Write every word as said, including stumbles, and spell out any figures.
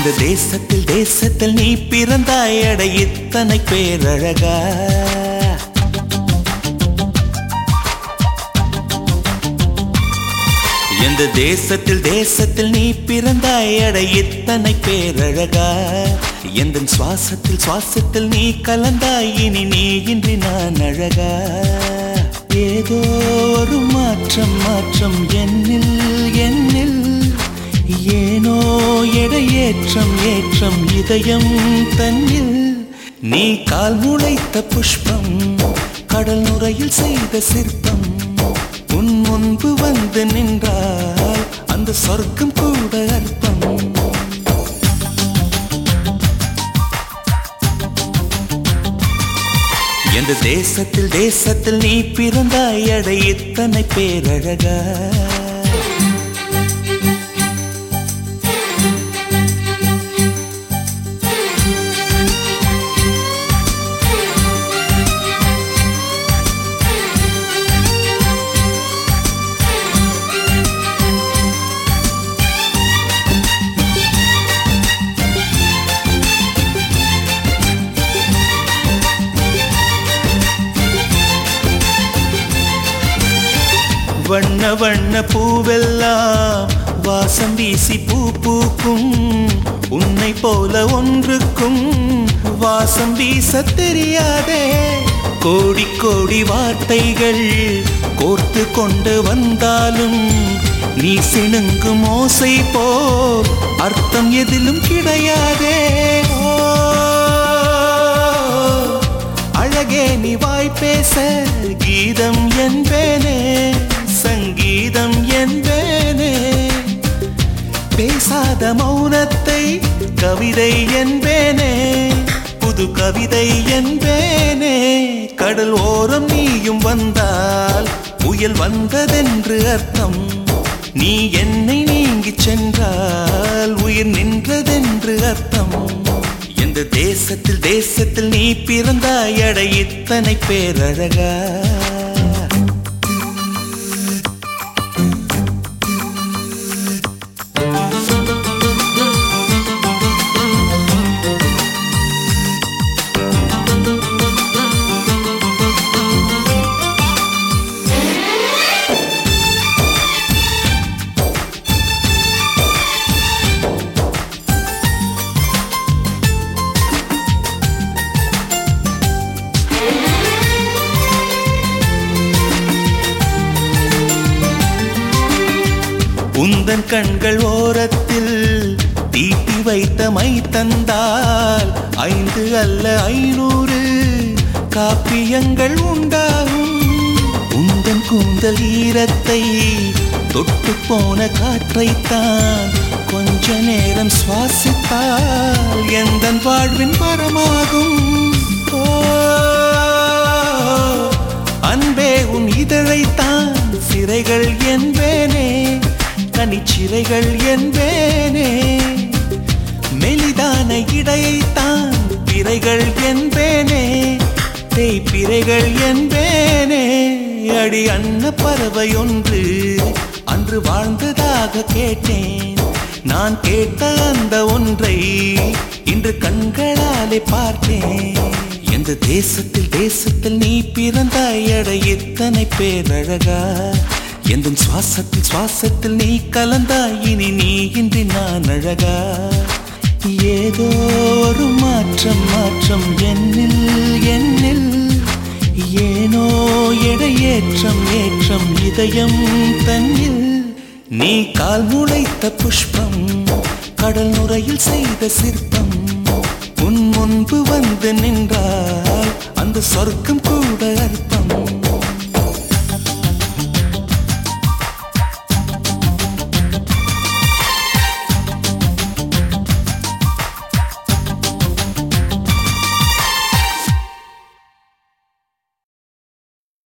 இந்த தேசத்தில் தேசத்தில் நீ பிறந்தாய் அட இத்தனை பேரழகா. இந்த தேசத்தில் தேசத்தில் நீ பிறந்தாய் அட இத்தனை பேரழகா. எந்த சுவாசத்தில் சுவாசத்தில் நீ கலந்தாய் இனி நீ இன்றி நான் அழகா. ஏதோ ஒரு மாற்றம் மாற்றம் என்னில் என்னில் ஏனோ எடை ஏற்றம் ஏற்றம் இதயம் தன்னில். நீ கால் முளைத்த புஷ்பம் கடல் நுரையில் செய்த சிற்பம். உன் முன்பு வந்து நின்றால் அந்த சொர்க்கம் கூட அர்த்தம். எந்த தேசத்தில் தேசத்தில் நீ பிறந்தாய் அட இத்தனை பேரழகா. வண்ண வண்ண பூவெல்லாம் வாசம் வீசி பூ பூக்கும். உன்னை போல ஒன்றுக்கும் வாசம் வீச தெரியாதே. கோடி கோடி வார்த்தைகள் கோர்த்து கொண்டு வந்தாலும் நீ சிணுங்கும் ஓசை போல் அர்த்தம் எதிலும் கிடையாதே. அழகே நீ வாய் பேச கீதம் என்பேனே சங்கீதம் என்பேனே. பேசாத மௌனத்தை கவிதை என்பேனே புது கவிதை என்பேனே. கடல் ஓரம் நீயும் வந்தால் புயல் வந்ததென்று அர்த்தம். நீ என்னை நீங்கி சென்றால் உயிர் நின்றதென்று அர்த்தம். எந்த தேசத்தில் தேசத்தில் நீ பிறந்தாய் அட இத்தனை பேரழகா. உந்தன் கண்கள் ஓரத்தில் தீட்டி வைத்த மை தந்தால் ஐந்து அல்ல ஐநூறு காப்பியங்கள் உண்டாகும். உந்தன் கூந்தல் ஈரத்தை தொட்டு போன காற்றைத்தான் கொஞ்ச நேரம் சுவாசித்தால் எந்தன் வாழ்வின் மரமாகும். அன்பே உன் இதழைத்தான் சிறைகள் என்பேனே கனிச்சிறைகள் என்பேனே. மெலிதான இடையைத்தான் பிறைகள் என்பேனே தேய்பிறைகள் என்பேனே. அடி அன்ன பறவை ஒன்று அன்று வாழ்ந்ததாக கேட்டேன். நான் கேட்ட அந்த ஒன்றை இன்று கண்களாலே பார்த்தேன். எந்த தேசத்தில் தேசத்தில் நீ பிறந்தாய் அட இத்தனை பேரழகா. எந்த சுவாசத்தில் சுவாசத்தில் நீ கலந்தாய் இனி நீ இன்றி நான் அழகா. ஏதோ ஒரு மாற்றம் மாற்றம் என்னில் என்னில் ஏனோ எடை ஏற்றம் ஏற்றம் இதயம் தன்னில். நீ கால் முளைத்த புஷ்பம் கடல் நுரையில் செய்த சிற்பம். உன் முன்பு வந்து நின்றால் அந்த சொர்க்கம் கூட அர்த்தம்.